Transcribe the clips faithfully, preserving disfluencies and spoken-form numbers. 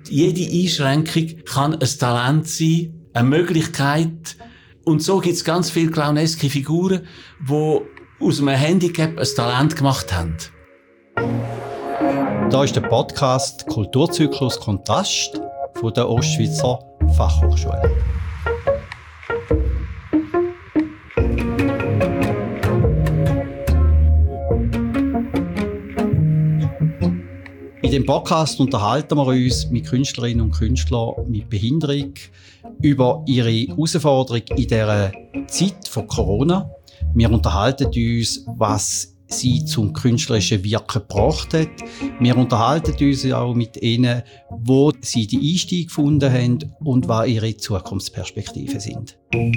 jede Einschränkung kann ein Talent sein, eine Möglichkeit. Und so gibt's ganz viele clowneske Figuren, die aus einem Handicap ein Talent gemacht haben. Da ist der Podcast Kulturzyklus Kontrast von der Ostschweizer Fachhochschule. In dem Podcast unterhalten wir uns mit Künstlerinnen und Künstlern mit Behinderung über ihre Herausforderung in dieser Zeit von Corona. Wir unterhalten uns, was sie zum künstlerischen Wirken gebracht hat. Wir unterhalten uns auch mit ihnen, wo sie die Einstieg gefunden haben und was ihre Zukunftsperspektiven sind.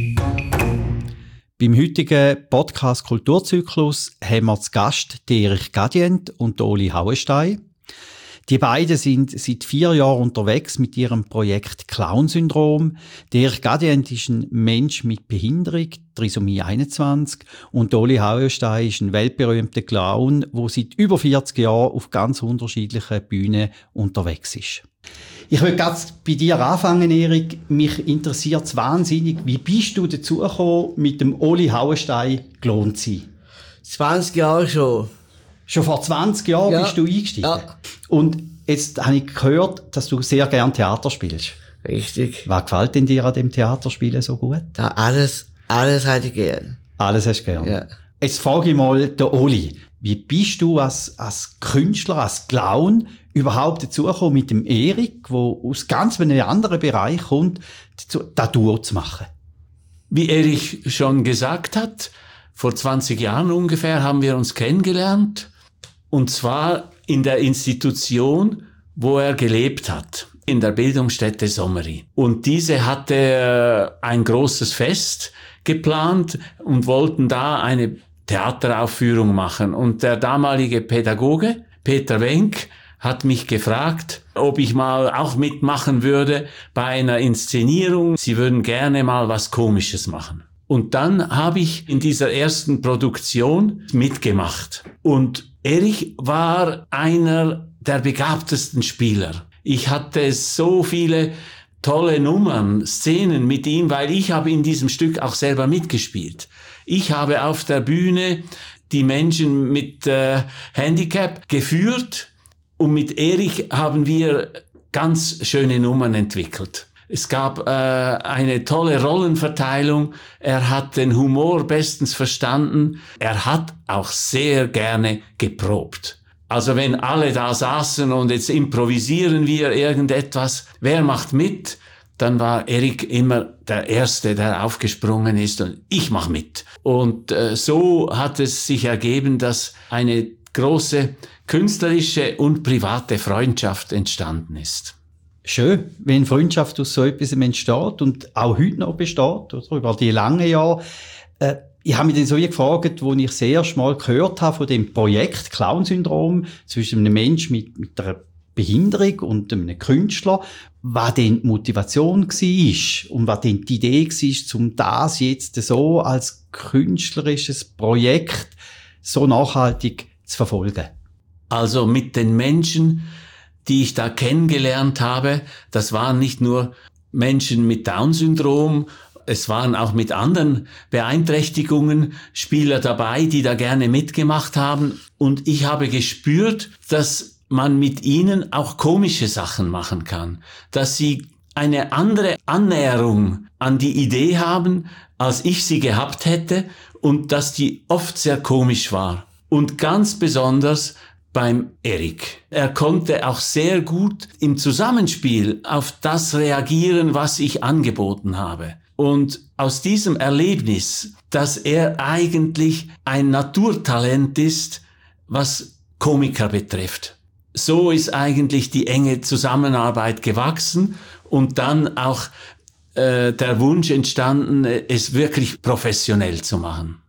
Beim heutigen Podcast Kulturzyklus haben wir zu Gast Erich Gadient und Oli Hauenstein. Die beiden sind seit vier Jahren unterwegs mit ihrem Projekt Clown-Syndrom. Der Erich Gadient ist ein Mensch mit Behinderung, Trisomie einundzwanzig, und Oli Hauenstein ist ein weltberühmter Clown, der seit über vierzig Jahren auf ganz unterschiedlichen Bühnen unterwegs ist. Ich will ganz bei dir anfangen, Erich. Mich interessiert es wahnsinnig, wie bist du dazu gekommen, mit dem Oli Hauenstein Clown zu sein? zwanzig Jahre schon. Schon vor zwanzig Jahren Ja. bist du eingestiegen? Ja. Und jetzt habe ich gehört, dass du sehr gerne Theater spielst. Richtig. Was gefällt denn dir an dem Theaterspielen so gut? Da alles, alles hätte ich gern. Alles hast du gern. Ja. Jetzt frage ich mal den Oli. Wie bist du als, als Künstler, als Clown überhaupt dazu gekommen, mit dem Erich, der aus ganz einem anderen Bereich kommt, das Duo zu machen? Wie Erich schon gesagt hat, vor zwanzig Jahren ungefähr haben wir uns kennengelernt. Und zwar in der Institution, wo er gelebt hat, in der Bildungsstätte Sommeri. Und diese hatte ein großes Fest geplant und wollten da eine Theateraufführung machen. Und der damalige Pädagoge, Peter Wenck, hat mich gefragt, ob ich mal auch mitmachen würde bei einer Inszenierung. Sie würden gerne mal was Komisches machen. Und dann habe ich in dieser ersten Produktion mitgemacht. Und Erich war einer der begabtesten Spieler. Ich hatte so viele tolle Nummern, Szenen mit ihm, weil ich habe in diesem Stück auch selber mitgespielt. Ich habe auf der Bühne die Menschen mit äh, Handicap geführt und mit Erich haben wir ganz schöne Nummern entwickelt. Es gab äh, eine tolle Rollenverteilung. Er hat den Humor bestens verstanden. Er hat auch sehr gerne geprobt. Also wenn alle da saßen und jetzt improvisieren wir irgendetwas, wer macht mit? Dann war Erich immer der Erste, der aufgesprungen ist und ich mach mit. Und äh, so hat es sich ergeben, dass eine große künstlerische und private Freundschaft entstanden ist. Schön, wenn Freundschaft aus so etwas entsteht und auch heute noch besteht, oder über die langen Jahre. Äh, ich habe mich dann so gefragt, als ich das erste Mal gehört habe von dem Projekt Clown-Syndrom zwischen einem Menschen mit, mit einer Behinderung und einem Künstler, was denn die Motivation war und was denn die Idee war, um das jetzt so als künstlerisches Projekt so nachhaltig zu verfolgen. Also mit den Menschen, die ich da kennengelernt habe, das waren nicht nur Menschen mit Down-Syndrom, es waren auch mit anderen Beeinträchtigungen Spieler dabei, die da gerne mitgemacht haben. Und ich habe gespürt, dass man mit ihnen auch komische Sachen machen kann, dass sie eine andere Annäherung an die Idee haben, als ich sie gehabt hätte und dass die oft sehr komisch war. Und ganz besonders beim Erich. Er konnte auch sehr gut im Zusammenspiel auf das reagieren, was ich angeboten habe. Und aus diesem Erlebnis, dass er eigentlich ein Naturtalent ist, was Komiker betrifft. So ist eigentlich die enge Zusammenarbeit gewachsen und dann auch äh, der Wunsch entstanden, es wirklich professionell zu machen.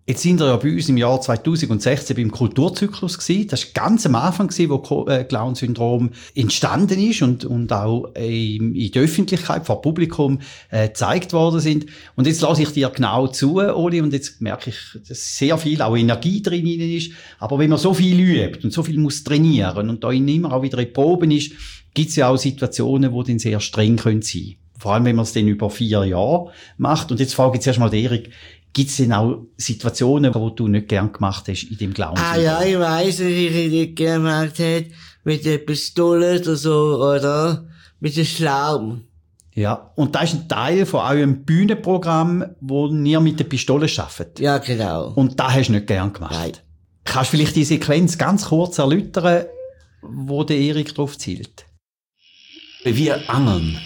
Jetzt sind wir ja bei uns im Jahr zweitausendsechzehn beim Kulturzyklus gewesen. Das war ganz am Anfang gewesen, wo Clown-Syndrom entstanden ist und, und auch in, in der Öffentlichkeit, vor Publikum, äh, gezeigt worden sind. Und jetzt lasse ich dir genau zu, Oli, und jetzt merke ich, dass sehr viel auch Energie drin ist. Aber wenn man so viel übt und so viel muss trainieren und da immer auch wieder in Proben ist, gibt es ja auch Situationen, die dann sehr streng können sein. Vor allem, wenn man es dann über vier Jahre macht. Und jetzt frage ich jetzt erstmal Erik, gibt es denn auch Situationen, die du nicht gern gemacht hast in dem Glauben? Ah ja, ich weiss, dass ich nicht gern gemacht hätte, mit der Pistole oder so, oder mit dem Schlaum. Ja, und das ist ein Teil von eurem Bühnenprogramm, wo ihr mit der Pistole arbeitet. Ja, genau. Und das hast du nicht gern gemacht? Nein. Kannst du vielleicht die Sequenz ganz kurz erläutern, wo der Erik drauf zielt? Wir angeln.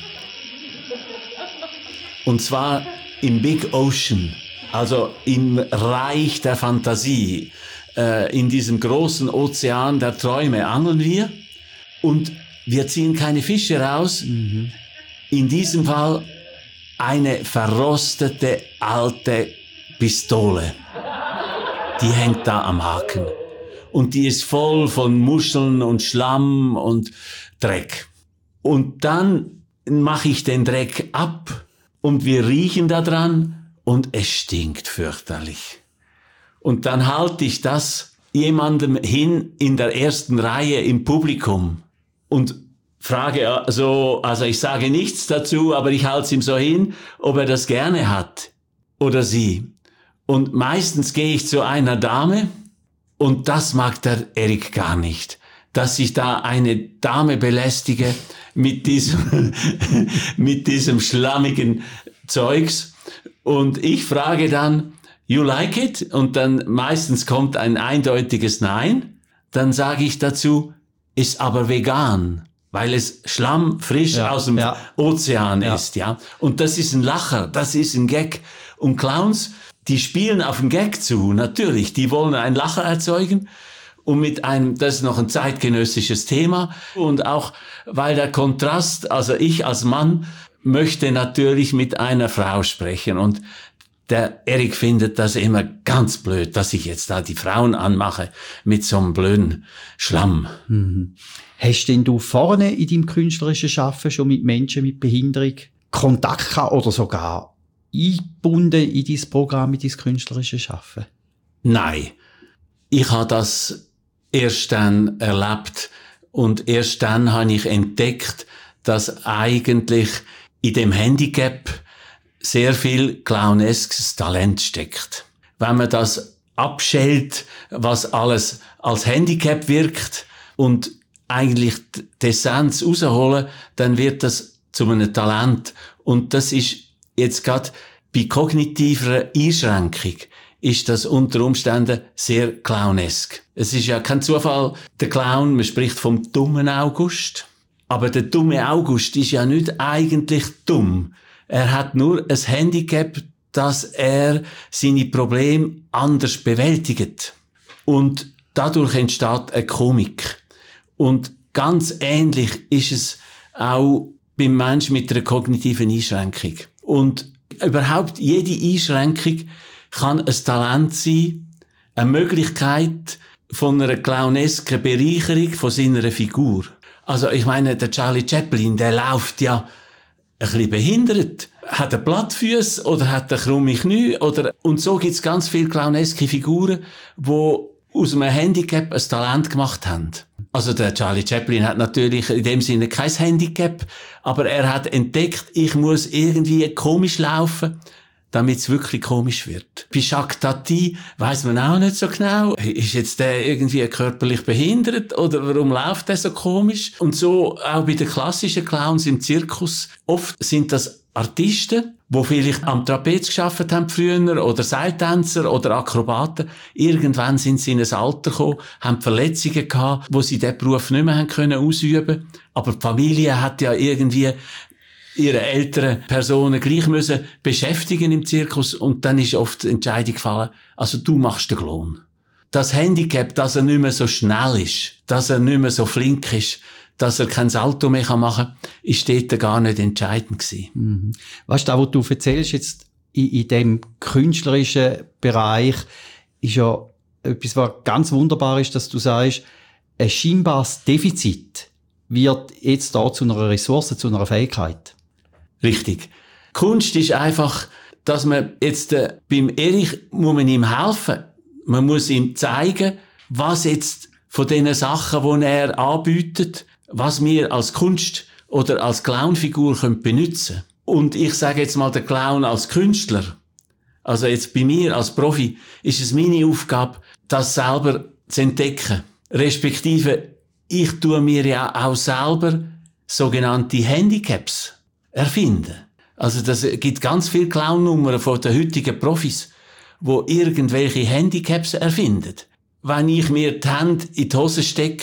Und zwar im Big Ocean. Also im Reich der Fantasie, äh, in diesem großen Ozean der Träume angeln wir und wir ziehen keine Fische raus. Mhm. In diesem Fall eine verrostete alte Pistole. Die hängt da am Haken und die ist voll von Muscheln und Schlamm und Dreck. Und dann mache ich den Dreck ab und wir riechen da dran. Und es stinkt fürchterlich. Und dann halte ich das jemandem hin in der ersten Reihe im Publikum und frage so, also ich sage nichts dazu, aber ich halte es ihm so hin, ob er das gerne hat oder sie. Und meistens gehe ich zu einer Dame und das mag der Erik gar nicht, dass ich da eine Dame belästige mit diesem, mit diesem schlammigen Zeugs. Und ich frage dann, you like it? Und dann meistens kommt ein eindeutiges Nein. Dann sage ich dazu, ist aber vegan, weil es Schlamm frisch ja, aus dem ja. Ozean ja. ist, ja. Und das ist ein Lacher, das ist ein Gag. Und Clowns, die spielen auf den Gag zu, natürlich. Die wollen einen Lacher erzeugen. Und mit einem, das ist noch ein zeitgenössisches Thema. Und auch, weil der Kontrast, also ich als Mann, möchte natürlich mit einer Frau sprechen und der Erik findet das immer ganz blöd, dass ich jetzt da die Frauen anmache mit so einem blöden Schlamm. Mhm. Hast denn du vorne in deinem künstlerischen Schaffen schon mit Menschen mit Behinderung Kontakt gehabt oder sogar eingebunden in dein Programm, in dein künstlerisches Schaffen? Nein. Ich habe das erst dann erlebt und erst dann habe ich entdeckt, dass eigentlich in dem Handicap sehr viel clowneskes Talent steckt. Wenn man das abschält, was alles als Handicap wirkt und eigentlich die Essenz rausholen, dann wird das zu einem Talent. Und das ist jetzt gerade bei kognitiver Einschränkung ist das unter Umständen sehr clownesk. Es ist ja kein Zufall, der Clown, man spricht vom dummen August. Aber der dumme August ist ja nicht eigentlich dumm. Er hat nur ein Handicap, dass er seine Probleme anders bewältigt. Und dadurch entsteht eine Komik. Und ganz ähnlich ist es auch beim Menschen mit einer kognitiven Einschränkung. Und überhaupt jede Einschränkung kann ein Talent sein, eine Möglichkeit von einer clownesken Bereicherung von seiner Figur. Also ich meine, der Charlie Chaplin, der läuft ja ein bisschen behindert. Hat er Plattfüße oder hat er krumme Knie? Oder, und so gibt's ganz viele clowneske Figuren, die aus einem Handicap ein Talent gemacht haben. Also der Charlie Chaplin hat natürlich in dem Sinne kein Handicap, aber er hat entdeckt, ich muss irgendwie komisch laufen, damit es wirklich komisch wird. Bei Jacques Tati weiss man auch nicht so genau, ist jetzt der irgendwie körperlich behindert oder warum läuft der so komisch? Und so auch bei den klassischen Clowns im Zirkus. Oft sind das Artisten, die vielleicht am Trapez gearbeitet haben früher oder Seiltänzer oder Akrobaten. Irgendwann sind sie in ein Alter gekommen, haben Verletzungen gehabt, wo sie diesen Beruf nicht mehr haben können ausüben. Aber die Familie hat ja irgendwie ihre älteren Personen gleich müssen beschäftigen im Zirkus und dann ist oft die Entscheidung gefallen, also du machst den Clown. Das Handicap, dass er nicht mehr so schnell ist, dass er nicht mehr so flink ist, dass er kein Salto mehr machen kann, ist dort gar nicht entscheidend gewesen. Mhm. Weißt du, was du erzählst jetzt in, in dem künstlerischen Bereich, ist ja etwas, was ganz wunderbar ist, dass du sagst, ein scheinbares Defizit wird jetzt da zu einer Ressource, zu einer Fähigkeit. Richtig. Kunst ist einfach, dass man jetzt äh, beim Erich muss man ihm helfen. Man muss ihm zeigen, was jetzt von den Sachen, die er anbietet, was wir als Kunst oder als Clownfigur können benutzen. Und ich sage jetzt mal, der Clown als Künstler, also jetzt bei mir als Profi, ist es meine Aufgabe, das selber zu entdecken. Respektive, ich tue mir ja auch selber sogenannte Handicaps erfinden. Also das gibt ganz viele Clown-Nummern von den heutigen Profis, wo irgendwelche Handicaps erfinden. Wenn ich mir die Hände in die Hose stecke,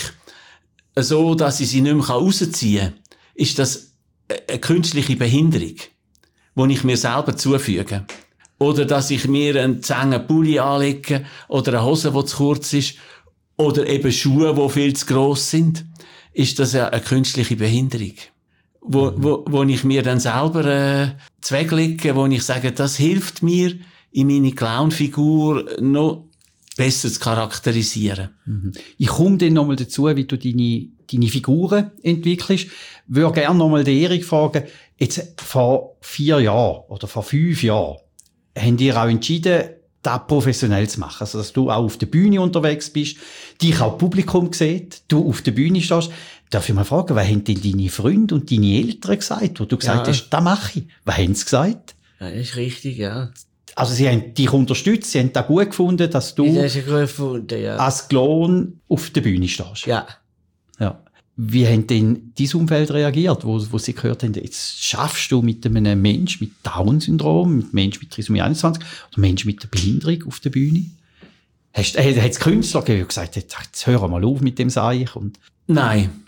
so dass ich sie nicht mehr rausziehen kann, ist das eine künstliche Behinderung, die ich mir selber zufüge. Oder dass ich mir einen zähen Pulli anlege oder eine Hose, die zu kurz ist, oder eben Schuhe, die viel zu gross sind, ist das eine künstliche Behinderung. Wo, wo, wo ich mir dann selber äh, zweglege, wo ich sage, das hilft mir, in meine Clownfigur noch besser zu charakterisieren. Mhm. Ich komme dann nochmal dazu, wie du deine, deine Figuren entwickelst. Ich würde gerne nochmal den Erik fragen, jetzt vor vier Jahren oder vor fünf Jahren haben ihr auch entschieden, das professionell zu machen. Also, dass du auch auf der Bühne unterwegs bist, dich auch Publikum sieht, du auf der Bühne stehst. Darf ich mal fragen, was haben denn deine Freunde und deine Eltern gesagt, wo du gesagt ja. hast, das mache ich? Was haben sie gesagt? Ja, das ist richtig, ja. Also, sie haben dich unterstützt, sie haben das gut gefunden, dass du Das ist gut gefunden, ja. als Clown auf der Bühne stehst. Ja. Ja. Wie haben denn dein Umfeld reagiert, wo, wo sie gehört haben, jetzt schaffst du mit einem Mensch mit Down-Syndrom, mit einem Mensch mit Trisomie einundzwanzig oder Mensch mit einer Behinderung auf der Bühne? Hast, äh, hat es Künstler gegeben, die gesagt haben, jetzt hör mal auf mit dem Seich? Und Nein.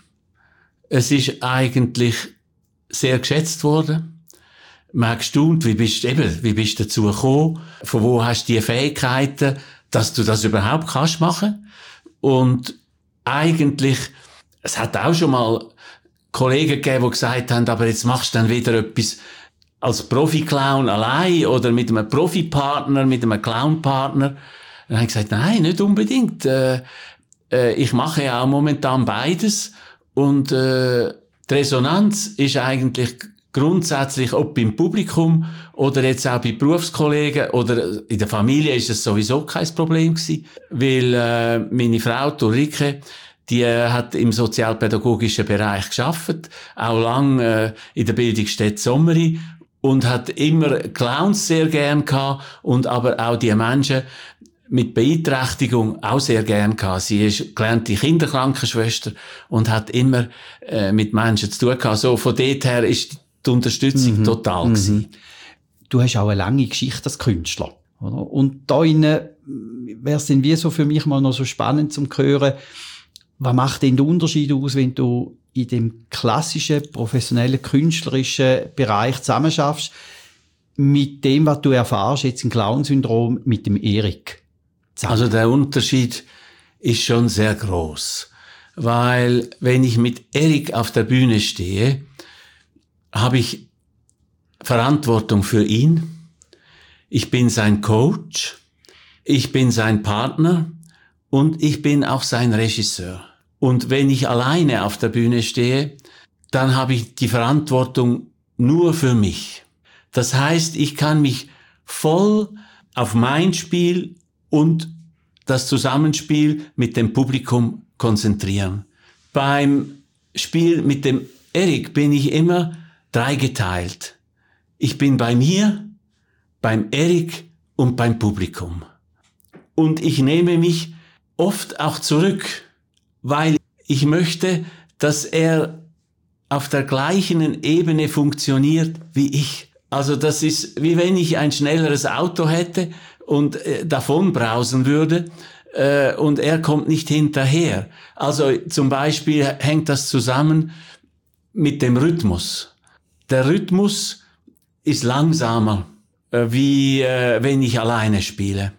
Es ist eigentlich sehr geschätzt worden. Man hat gestaunt, wie bist du eben, wie bist du dazu gekommen? Von wo hast du die Fähigkeiten, dass du das überhaupt kannst machen? Und eigentlich, es hat auch schon mal Kollegen gegeben, die gesagt haben, aber jetzt machst du dann wieder etwas als Profi-Clown allein oder mit einem Profi-Partner, mit einem Clown-Partner. Dann habe ich gesagt, nein, nicht unbedingt. Äh, äh, ich mache ja auch momentan beides. Und äh, die Resonanz ist eigentlich grundsätzlich, ob beim Publikum oder jetzt auch bei Berufskollegen oder in der Familie ist es sowieso kein Problem gewesen, weil äh, meine Frau, die Ulrike, die äh, hat im sozialpädagogischen Bereich gearbeitet, auch lang äh, in der Bildungsstätte Sommeri und hat immer Clowns sehr gern gehabt und aber auch die Menschen mit Beeinträchtigung auch sehr gern gehabt. Sie ist gelernte Kinderkrankenschwester und hat immer äh, mit Menschen zu tun gehabt. So von dort her ist die Unterstützung mhm. total mhm. gewesen. Du hast auch eine lange Geschichte als Künstler, oder? Und da wäre es denn wie so für mich mal noch so spannend zum hören, was macht denn der Unterschied aus, wenn du in dem klassischen, professionellen, künstlerischen Bereich zusammenschaffst, mit dem, was du erfährst jetzt im Clown-Syndrom mit dem Erik? Also der Unterschied ist schon sehr groß, weil wenn ich mit Erik auf der Bühne stehe, habe ich Verantwortung für ihn. Ich bin sein Coach, ich bin sein Partner und ich bin auch sein Regisseur. Und wenn ich alleine auf der Bühne stehe, dann habe ich die Verantwortung nur für mich. Das heißt, ich kann mich voll auf mein Spiel und das Zusammenspiel mit dem Publikum konzentrieren. Beim Spiel mit dem Erik bin ich immer dreigeteilt. Ich bin bei mir, beim Erik und beim Publikum. Und ich nehme mich oft auch zurück, weil ich möchte, dass er auf der gleichen Ebene funktioniert wie ich. Also das ist, wie wenn ich ein schnelleres Auto hätte und äh, davon brausen würde äh, und er kommt nicht hinterher. Also zum Beispiel hängt das zusammen mit dem Rhythmus. Der Rhythmus ist langsamer, äh, wie äh, wenn ich alleine spiele.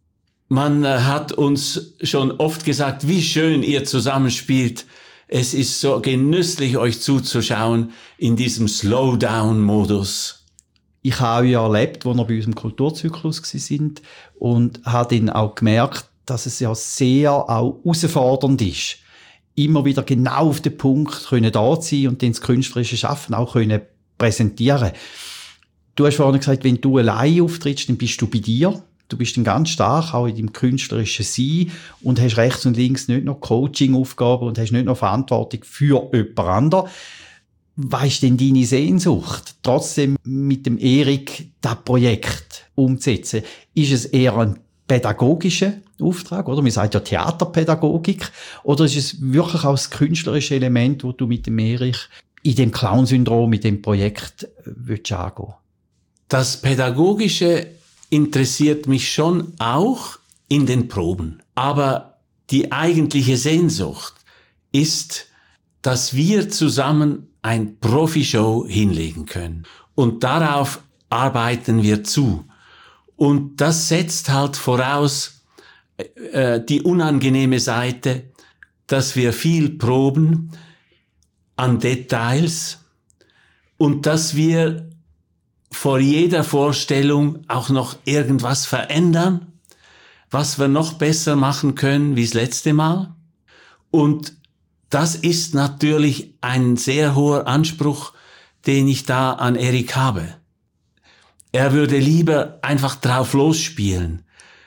Man äh, hat uns schon oft gesagt, wie schön ihr zusammenspielt. Es ist so genüsslich, euch zuzuschauen in diesem Slowdown-Modus. Ich habe ja erlebt, als wir bei unserem Kulturzyklus sind und habe dann auch gemerkt, dass es ja sehr auch herausfordernd ist, immer wieder genau auf den Punkt können da sein und dann das künstlerische Schaffen auch können präsentieren. Du hast vorhin gesagt, wenn du allein auftrittst, dann bist du bei dir. Du bist dann ganz stark auch in deinem künstlerischen Sein und hast rechts und links nicht noch Coaching-Aufgaben und hast nicht noch Verantwortung für jemand anderen. Was ist denn deine Sehnsucht, trotzdem mit dem Erik das Projekt umzusetzen? Ist es eher ein pädagogischer Auftrag, oder? Man sagt ja Theaterpädagogik. Oder ist es wirklich auch das künstlerische Element, das du mit dem Erik in dem Clown-Syndrom, mit dem Projekt willst angehen? Das Pädagogische interessiert mich schon auch in den Proben. Aber die eigentliche Sehnsucht ist, dass wir zusammen ein Profi-Show hinlegen können. Und darauf arbeiten wir zu. Und das setzt halt voraus äh, die unangenehme Seite, dass wir viel proben an Details und dass wir vor jeder Vorstellung auch noch irgendwas verändern, was wir noch besser machen können wie das letzte Mal. Und das ist natürlich ein sehr hoher Anspruch, den ich da an Erik habe. Er würde lieber einfach drauf losspielen.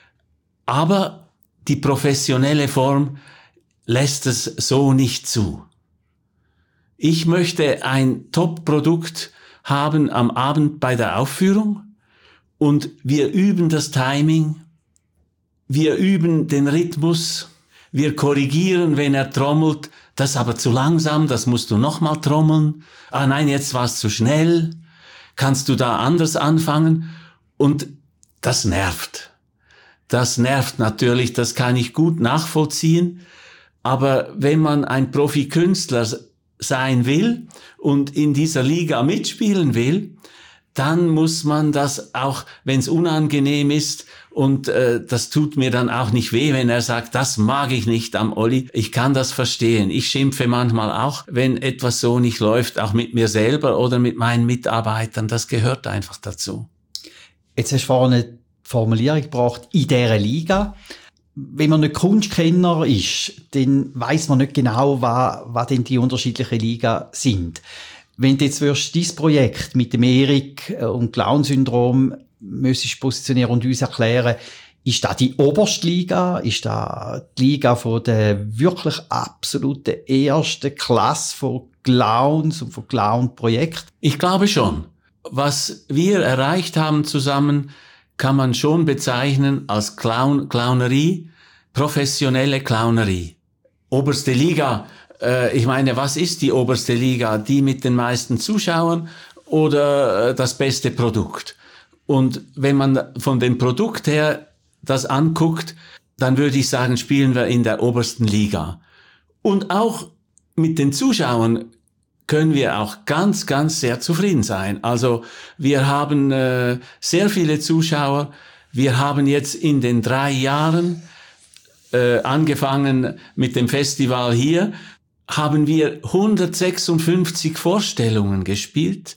Aber die professionelle Form lässt es so nicht zu. Ich möchte ein Top-Produkt haben am Abend bei der Aufführung und wir üben das Timing, wir üben den Rhythmus, wir korrigieren, wenn er trommelt, das ist aber zu langsam, das musst du nochmal trommeln. Ah nein, jetzt war es zu schnell. Kannst du da anders anfangen? Und das nervt. Das nervt natürlich, das kann ich gut nachvollziehen. Aber wenn man ein Profikünstler sein will und in dieser Liga mitspielen will, dann muss man das auch, wenn es unangenehm ist, und äh, das tut mir dann auch nicht weh, wenn er sagt, das mag ich nicht am Olli. Ich kann das verstehen. Ich schimpfe manchmal auch, wenn etwas so nicht läuft, auch mit mir selber oder mit meinen Mitarbeitern. Das gehört einfach dazu. Jetzt hast du vorhin eine Formulierung gebracht, in dieser Liga. Wenn man nicht Kunstkenner ist, dann weiss man nicht genau, was, was denn die unterschiedlichen Ligen sind. Wenn du jetzt würdest, dein Projekt mit dem Erik und Clown-Syndrom müsstest positionieren und uns erklären, ist das die oberste Liga? Ist das die Liga von der wirklich absoluten ersten Klasse von Clowns und von Clown-Projekten? Ich glaube schon. Was wir erreicht haben zusammen, kann man schon bezeichnen als Clown, Clownerie, professionelle Clownerie. Oberste Liga, äh, ich meine, was ist die oberste Liga? Die mit den meisten Zuschauern oder äh, das beste Produkt? Und wenn man von dem Produkt her das anguckt, dann würde ich sagen, spielen wir in der obersten Liga. Und auch mit den Zuschauern können wir auch ganz, ganz sehr zufrieden sein. Also wir haben äh, sehr viele Zuschauer. Wir haben jetzt in den drei Jahren, äh, angefangen mit dem Festival hier, haben wir hundertsechsundfünfzig Vorstellungen gespielt.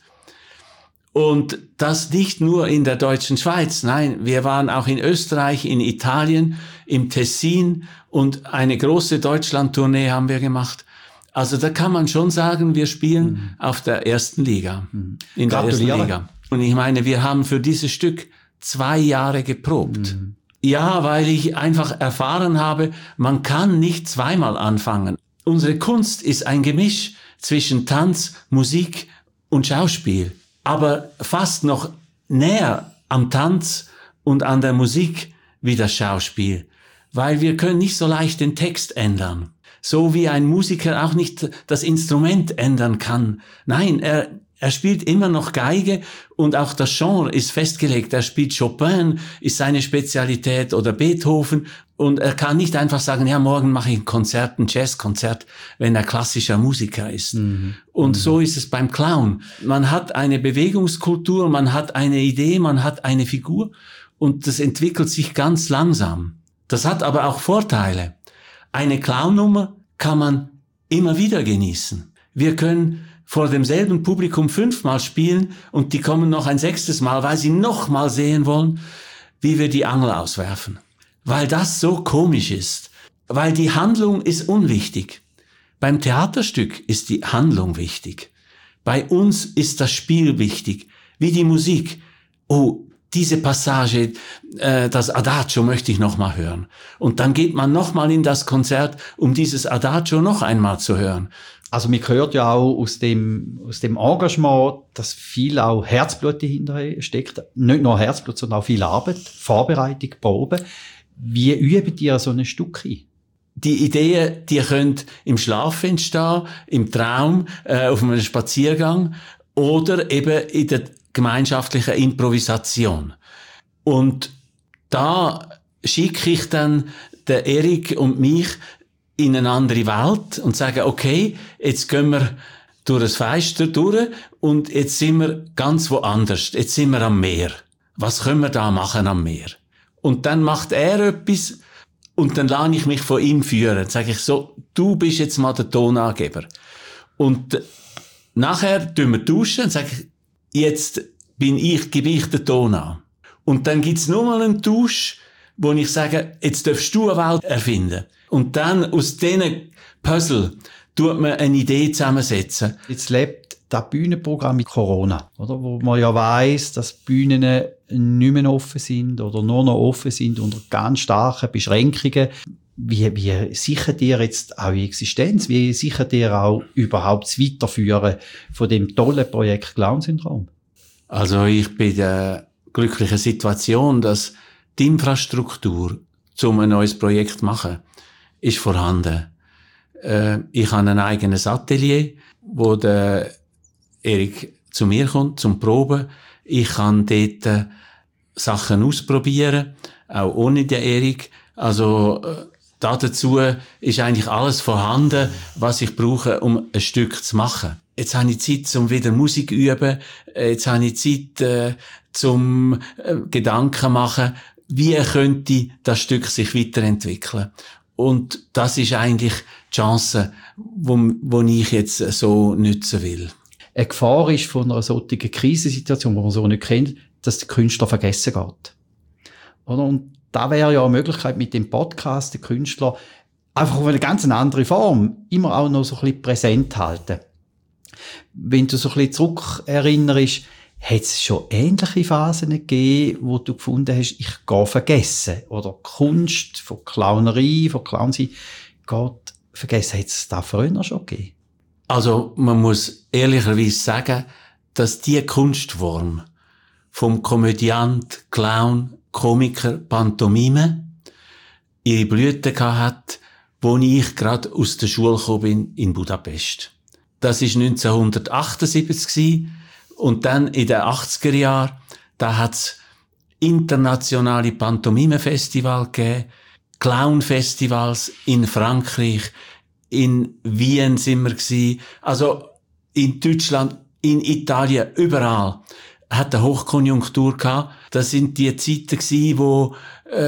Und das nicht nur in der deutschen Schweiz, nein, wir waren auch in Österreich, in Italien, im Tessin und eine große Deutschland-Tournee haben wir gemacht. Also da kann man schon sagen, wir spielen mhm. auf der ersten Liga, mhm. in der ersten Liga. Und ich meine, wir haben für dieses Stück zwei Jahre geprobt. Mhm. Ja, weil ich einfach erfahren habe, man kann nicht zweimal anfangen. Unsere Kunst ist ein Gemisch zwischen Tanz, Musik und Schauspiel. Aber fast noch näher am Tanz und an der Musik wie das Schauspiel. Weil wir können nicht so leicht den Text ändern. So wie ein Musiker auch nicht das Instrument ändern kann. Nein, er, er spielt immer noch Geige und auch das Genre ist festgelegt. Er spielt Chopin, ist seine Spezialität, oder Beethoven. Und er kann nicht einfach sagen, ja, morgen mache ich ein Konzert, ein Jazzkonzert, wenn er klassischer Musiker ist. Mhm. Und mhm. so ist es beim Clown. Man hat eine Bewegungskultur, man hat eine Idee, man hat eine Figur und das entwickelt sich ganz langsam. Das hat aber auch Vorteile. Eine Clownnummer kann man immer wieder genießen. Wir können vor demselben Publikum fünfmal spielen und die kommen noch ein sechstes Mal, weil sie nochmal sehen wollen, wie wir die Angel auswerfen. Weil das so komisch ist. Weil die Handlung ist unwichtig. Beim Theaterstück ist die Handlung wichtig. Bei uns ist das Spiel wichtig. Wie die Musik. Oh, diese Passage, äh, das Adagio möchte ich noch mal hören. Und dann geht man noch mal in das Konzert, um dieses Adagio noch einmal zu hören. Also man hört ja auch aus dem, aus dem Engagement, dass viel auch Herzblut dahinter steckt. Nicht nur Herzblut, sondern auch viel Arbeit, Vorbereitung, Proben. Wie übt ihr so ein Stück ein? Die Ideen, die können im Schlaf entstehen, im Traum, äh, auf einem Spaziergang oder eben in der gemeinschaftlichen Improvisation. Und da schicke ich dann den Erik und mich in eine andere Welt und sage, okay, jetzt gehen wir durch das Fenster durch und jetzt sind wir ganz woanders. Jetzt sind wir am Meer. Was können wir da machen am Meer? Und dann macht er etwas und dann lasse ich mich von ihm führen. Dann sage ich so, du bist jetzt mal der Tonangeber. Und nachher tun wir duschen und sage ich, jetzt bin ich, gebe ich den Ton an. Und dann gibt's nur mal einen Tausch, wo ich sage, jetzt darfst du eine Welt erfinden. Und dann aus diesen Puzzle tut man eine Idee zusammensetzen. Jetzt lebt das Bühnenprogramm mit Corona, oder? Wo man ja weiss, dass Bühnen nicht mehr offen sind oder nur noch offen sind unter ganz starken Beschränkungen. Wie, wie sichert ihr jetzt eure Existenz? Wie sichert ihr auch überhaupt das Weiterführen von dem tollen Projekt Clown-Syndrom? Also ich bin in der glücklichen Situation, dass die Infrastruktur, um ein neues Projekt zu machen, ist vorhanden. Äh, ich habe ein eigenes Atelier, wo der Erik zu mir kommt, zum Proben. Ich kann dort äh, Sachen ausprobieren, auch ohne den Erik. Also äh, da dazu ist eigentlich alles vorhanden, was ich brauche, um ein Stück zu machen. Jetzt habe ich Zeit, um wieder Musik zu üben. Jetzt habe ich Zeit, äh, zum äh, Gedanken machen, wie könnte das Stück sich weiterentwickeln. Und das ist eigentlich die Chance, wo, wo ich jetzt so nutzen will. Eine Gefahr ist von einer solchen Krisensituation, die man so nicht kennt, dass der Künstler vergessen geht. Oder? Und da wäre ja eine Möglichkeit mit dem Podcast, den Künstler einfach auf eine ganz andere Form immer auch noch so ein bisschen präsent halten. Wenn du so ein bisschen zurückerinnerst, hat es schon ähnliche Phasen gegeben, wo du gefunden hast, ich gehe vergessen. Oder Kunst von Clownerie, von Clownsein, geht vergessen. Hat es da früher schon gegeben? Also man muss ehrlicherweise sagen, dass die Kunstform vom Komödiant, Clown, Komiker, Pantomime ihre Blüte gehabt hat, wo ich gerade aus der Schule gekommen bin in Budapest. Das war neunzehnhundertachtundsiebzig und dann in den achtziger Jahren, da hat's internationale Pantomime-Festival gegeben, Clown-Festivals in Frankreich, in Wien sind wir gsi, also in Deutschland, in Italien, überall hat eine Hochkonjunktur gehabt. Das sind die Zeiten gsi, wo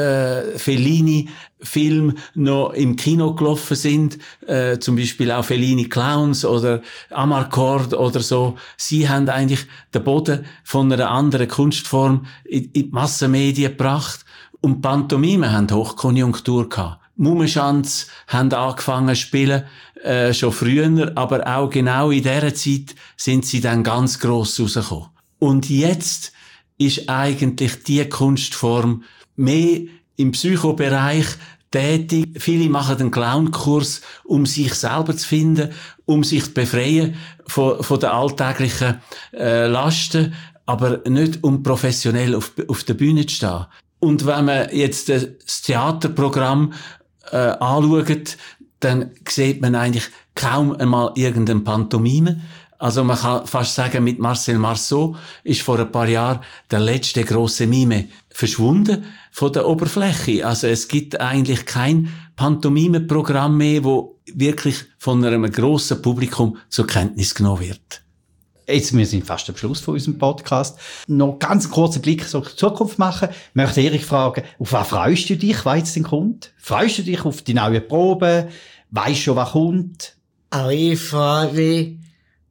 äh, Fellini-Filme noch im Kino gelaufen sind, äh, zum Beispiel auch Fellini Clowns oder Amarcord oder so. Sie haben eigentlich den Boden von einer anderen Kunstform in, in die Massenmedien gebracht und Pantomime haben Hochkonjunktur gehabt. Mummenschanz haben angefangen zu spielen, äh, schon früher, aber auch genau in dieser Zeit sind sie dann ganz gross rausgekommen. Und jetzt ist eigentlich die Kunstform mehr im Psychobereich tätig. Viele machen einen Clownkurs, um sich selber zu finden, um sich zu befreien von, von den alltäglichen äh, Lasten, aber nicht um professionell auf, auf der Bühne zu stehen. Und wenn man jetzt das Theaterprogramm äh, anschaut, dann sieht man eigentlich kaum einmal irgendein Pantomime. Also man kann fast sagen, mit Marcel Marceau ist vor ein paar Jahren der letzte grosse Mime verschwunden von der Oberfläche. Also es gibt eigentlich kein Pantomime-Programm mehr, wo wirklich von einem grossen Publikum zur Kenntnis genommen wird. Jetzt, wir sind fast am Schluss von unserem Podcast. Noch ganz einen kurzen Blick so in die Zukunft machen. Ich möchte Erich fragen, auf was freust du dich, was jetzt denn kommt? Freust du dich auf die neue Probe? Weisst schon, was kommt? Auch ich freue mich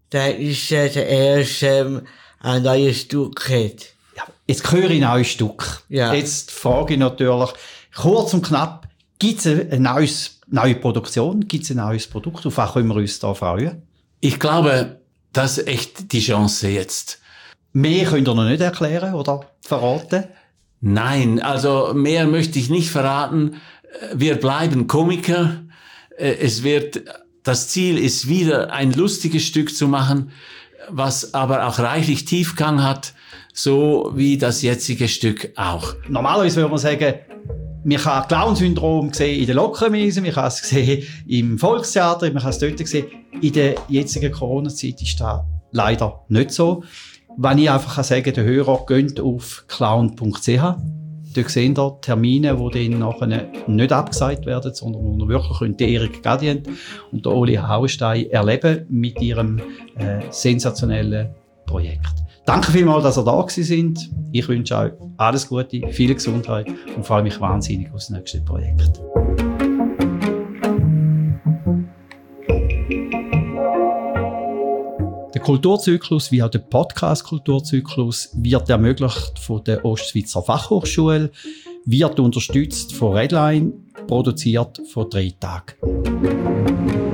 das ist äh, der erste ähm, ein neues Stück hat. Ja, jetzt höre ich ein neues Stück. Ja. Jetzt frage ich natürlich, kurz und knapp, gibt es eine neues, neue Produktion? Gibt es ein neues Produkt? Auf was können wir uns da freuen? Ich glaube, das ist echt die Chance jetzt. Mehr könnt ihr noch nicht erklären oder verraten? Nein, also mehr möchte ich nicht verraten. Wir bleiben Komiker. Es wird, das Ziel ist wieder ein lustiges Stück zu machen, was aber auch reichlich Tiefgang hat, so wie das jetzige Stück auch. Normalerweise würde man sagen, man kann Clown-Syndrom sehen in der Lockermiese, man kann es sehen im Volkstheater, man kann es dort sehen. In der jetzigen Corona-Zeit ist das leider nicht so. Wenn ich einfach sagen kann, der Hörer geht auf clown punkt c h. Dort sehen ihr Termine, die dann nachher nicht abgesagt werden, sondern wo ihr wirklich den Erik Gadient und den Oli Hauenstein erleben mit ihrem äh, sensationellen Projekt. Danke vielmals, dass ihr da gewesen sind. Ich wünsche euch alles Gute, viel Gesundheit und freue mich wahnsinnig auf das nächste Projekt. Der Kulturzyklus wie auch der Podcast-Kulturzyklus wird ermöglicht von der Ostschweizer Fachhochschule, wird unterstützt von Redline, produziert von drei Tagen.